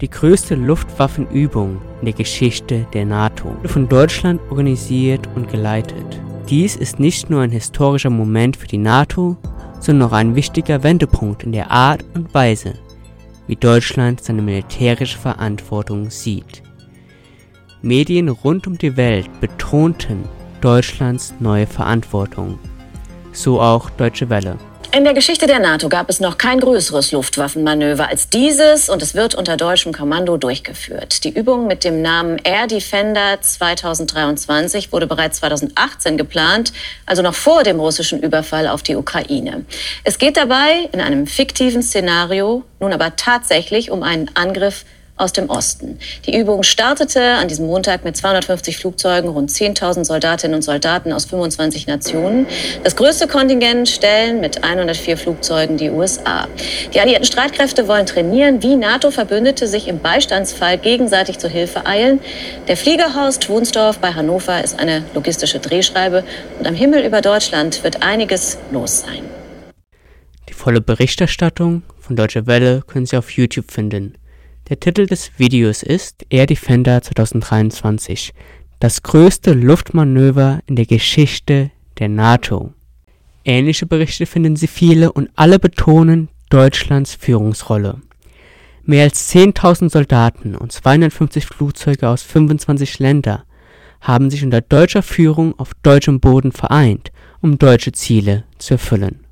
die größte Luftwaffenübung in der Geschichte der NATO, wurde von Deutschland organisiert und geleitet. Dies ist nicht nur ein historischer Moment für die NATO, sondern auch ein wichtiger Wendepunkt in der Art und Weise, wie Deutschland seine militärische Verantwortung sieht. Medien rund um die Welt betonten Deutschlands neue Verantwortung, so auch Deutsche Welle. In der Geschichte der NATO gab es noch kein größeres Luftwaffenmanöver als dieses und es wird unter deutschem Kommando durchgeführt. Die Übung mit dem Namen Air Defender 2023 wurde bereits 2018 geplant, also noch vor dem russischen Überfall auf die Ukraine. Es geht dabei in einem fiktiven Szenario nun aber tatsächlich um einen Angriff aus dem Osten. Die Übung startete an diesem Montag mit 250 Flugzeugen, rund 10.000 Soldatinnen und Soldaten aus 25 Nationen. Das größte Kontingent stellen mit 104 Flugzeugen die USA. Die alliierten Streitkräfte wollen trainieren, wie NATO-Verbündete sich im Beistandsfall gegenseitig zur Hilfe eilen. Der Fliegerhorst Wunsdorf bei Hannover ist eine logistische Drehscheibe und am Himmel über Deutschland wird einiges los sein. Die volle Berichterstattung von Deutsche Welle können Sie auf YouTube finden. Der Titel des Videos ist Air Defender 2023, das größte Luftmanöver in der Geschichte der NATO. Ähnliche Berichte finden Sie viele und alle betonen Deutschlands Führungsrolle. Mehr als 10.000 Soldaten und 250 Flugzeuge aus 25 Ländern haben sich unter deutscher Führung auf deutschem Boden vereint, um deutsche Ziele zu erfüllen.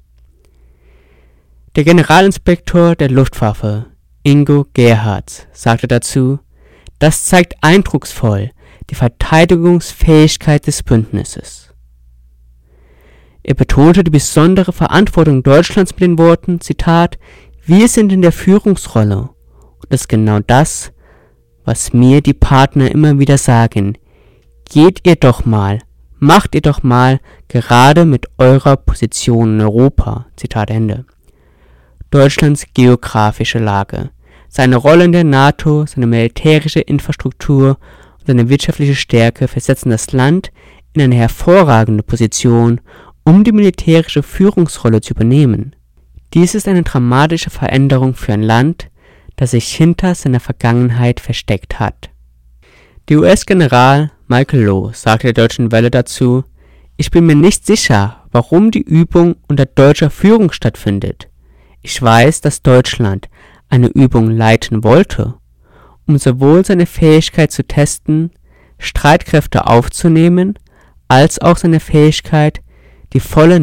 Der Generalinspektor der Luftwaffe, Ingo Gerhardt, sagte dazu: Das zeigt eindrucksvoll die Verteidigungsfähigkeit des Bündnisses. Er betonte die besondere Verantwortung Deutschlands mit den Worten, Zitat, wir sind in der Führungsrolle und das ist genau das, was mir die Partner immer wieder sagen. Geht ihr doch mal, macht ihr doch mal, gerade mit eurer Position in Europa. Zitat Ende. Deutschlands geografische Lage, seine Rolle in der NATO, seine militärische Infrastruktur und seine wirtschaftliche Stärke versetzen das Land in eine hervorragende Position, um die militärische Führungsrolle zu übernehmen. Dies ist eine dramatische Veränderung für ein Land, das sich hinter seiner Vergangenheit versteckt hat. Der US-General Michael Loh sagte der Deutschen Welle dazu: Ich bin mir nicht sicher, warum die Übung unter deutscher Führung stattfindet. Ich weiß, dass Deutschland eine Übung leiten wollte, um sowohl seine Fähigkeit zu testen, Streitkräfte aufzunehmen, als auch seine Fähigkeit, die volle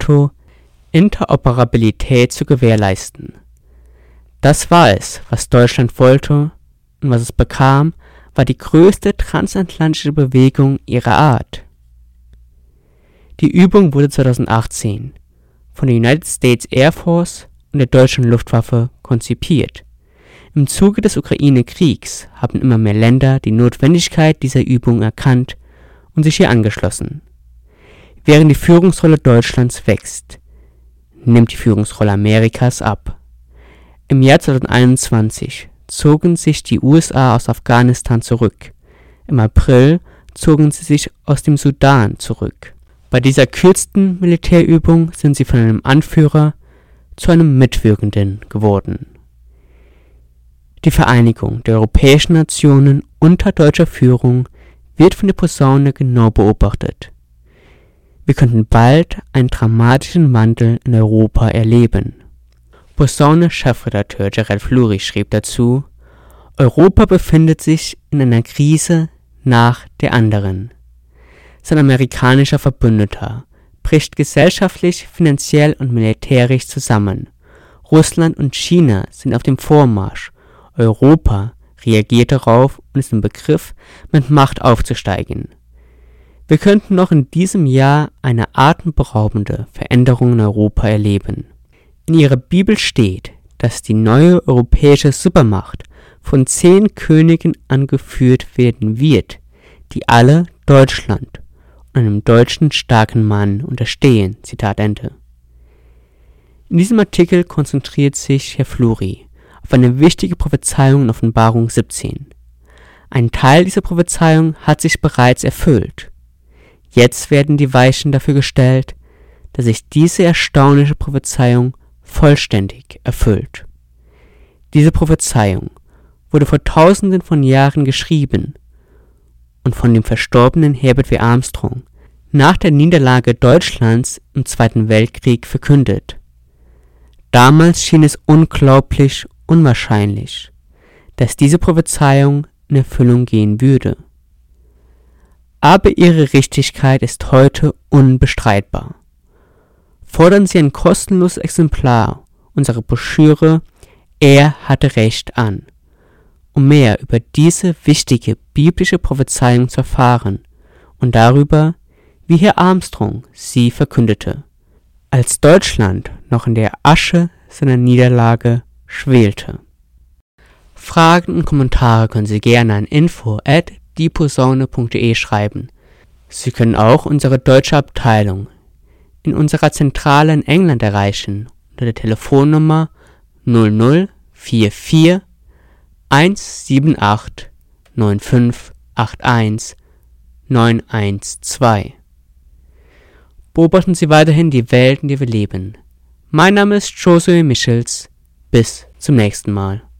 NATO-Interoperabilität zu gewährleisten. Das war es, was Deutschland wollte, und was es bekam, war die größte transatlantische Bewegung ihrer Art. Die Übung wurde 2018 von der United States Air Force und der deutschen Luftwaffe konzipiert. Im Zuge des Ukraine-Kriegs haben immer mehr Länder die Notwendigkeit dieser Übung erkannt und sich ihr angeschlossen. Während die Führungsrolle Deutschlands wächst, nimmt die Führungsrolle Amerikas ab. Im Jahr 2021 zogen sich die USA aus Afghanistan zurück. Im April zogen sie sich aus dem Sudan zurück. Bei dieser kürzesten Militärübung sind sie von einem Anführer zu einem Mitwirkenden geworden. Die Vereinigung der europäischen Nationen unter deutscher Führung wird von der Posaune genau beobachtet. Wir könnten bald einen dramatischen Wandel in Europa erleben. Posaune-Chefredakteur Gerald Fluri schrieb dazu: Europa befindet sich in einer Krise nach der anderen. Sein amerikanischer Verbündeter bricht gesellschaftlich, finanziell und militärisch zusammen. Russland und China sind auf dem Vormarsch. Europa reagiert darauf und ist im Begriff, mit Macht aufzusteigen. Wir könnten noch in diesem Jahr eine atemberaubende Veränderung in Europa erleben. In ihrer Bibel steht, dass die neue europäische Supermacht von 10 Königen angeführt werden wird, die alle Deutschland einem deutschen starken Mann unterstehen. Zitat Ende. In diesem Artikel konzentriert sich Herr Fluri auf eine wichtige Prophezeiung in Offenbarung 17. Ein Teil dieser Prophezeiung hat sich bereits erfüllt. Jetzt werden die Weichen dafür gestellt, dass sich diese erstaunliche Prophezeiung vollständig erfüllt. Diese Prophezeiung wurde vor Tausenden von Jahren geschrieben und von dem verstorbenen Herbert W. Armstrong nach der Niederlage Deutschlands im Zweiten Weltkrieg verkündet. Damals schien es unglaublich unwahrscheinlich, dass diese Prophezeiung in Erfüllung gehen würde. Aber ihre Richtigkeit ist heute unbestreitbar. Fordern Sie ein kostenloses Exemplar unserer Broschüre Er hatte Recht an, um mehr über diese wichtige biblische Prophezeiung zu erfahren und darüber, wie Herr Armstrong sie verkündete, als Deutschland noch in der Asche seiner Niederlage schwelte. Fragen und Kommentare können Sie gerne an info@dieposaune.de schreiben. Sie können auch unsere deutsche Abteilung in unserer Zentrale in England erreichen unter der Telefonnummer 0044 178 9581 912. Beobachten Sie weiterhin die Welt, in der wir leben. Mein Name ist Josué Michels. Bis zum nächsten Mal.